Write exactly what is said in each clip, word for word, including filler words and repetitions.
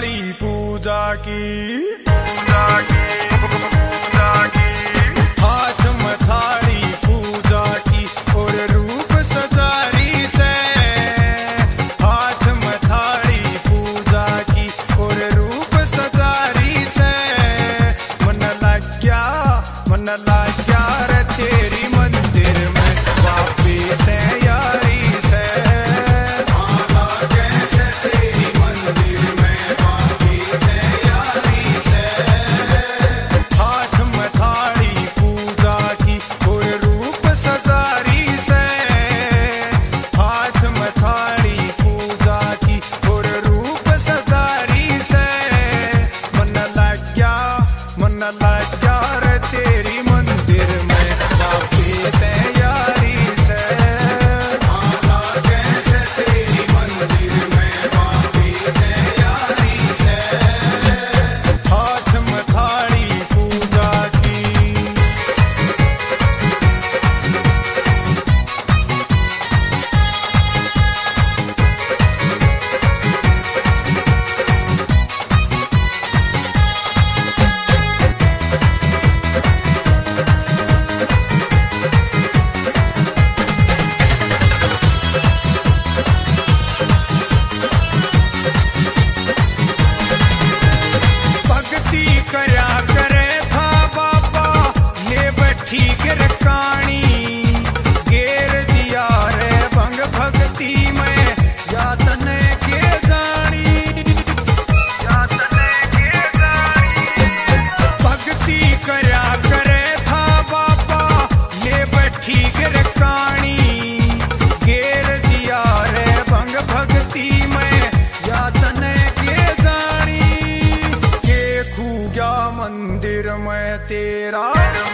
थाली पूजा की, पूजा की, पूजा की, हाथ में थाली पूजा की और रूप सजारी से, हाथ में थाली पूजा की और रूप सजारी से, मन लग गया, मन लग गया रे तेरी मंदिर में वापी तैयारी से, कैसे तेरी मंदिर में वापी तैयारी से, हाथ में थाली पूजा की और रूप सजारी से, हाथ में थाली पूजा की और रूप सजारी से, मन लग गया, मन लग गया रे तेरी मंदिर में वापी तैयारी से, कैसे तेरी मंदिर में वापी तैयारी से, हाथ में थाली पूजा की। भक्ति कया करे था बाबा ले बैठी गिरकानी, गेर दिया रे भंग भक्ति में यातने के जानी, यातने के जानी, भक्ति कया करे था बाबा ले बैठी गिरकानी, गेर दिया रे भंग भक्ति में यातने के जानी, के खू गया मंदिर में तेरा,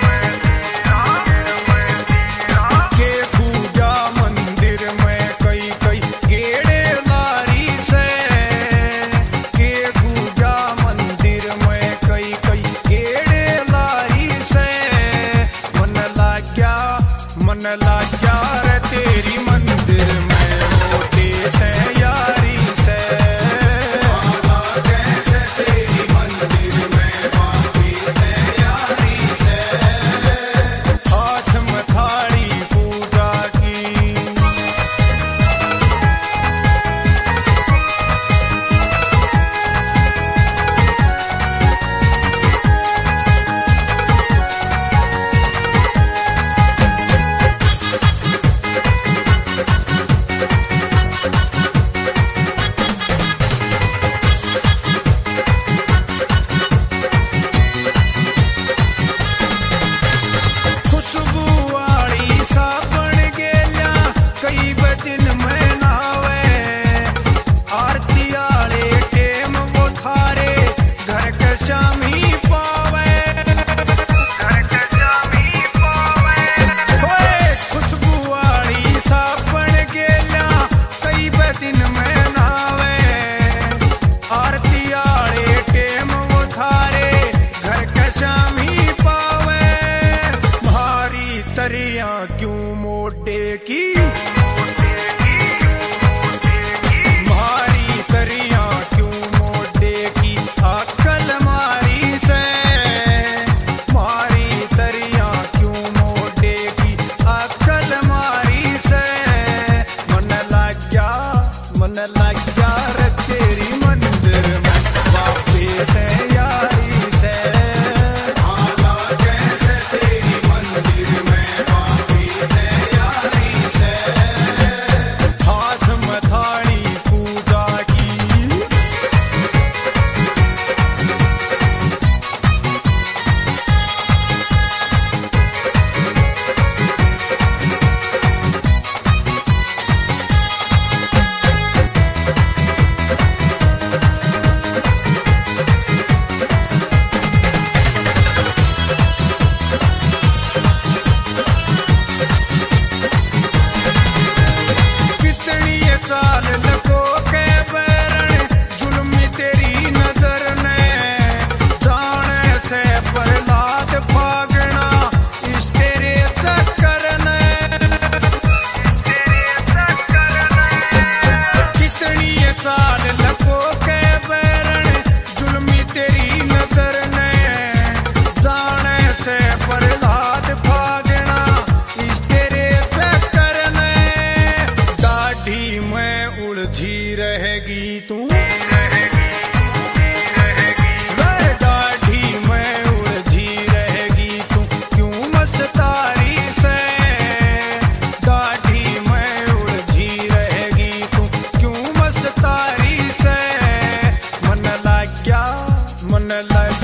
के खू गया मंदिर में कई कई गेड़े लारी से, के खू गया मंदिर में कई कई गेड़े लारी से, मन लग गया, मन लग गया रे तेरी मंदिर में होती तैयारी से, कैसे तेरी मंदिर में वापी तैयारी से, भैया मन लग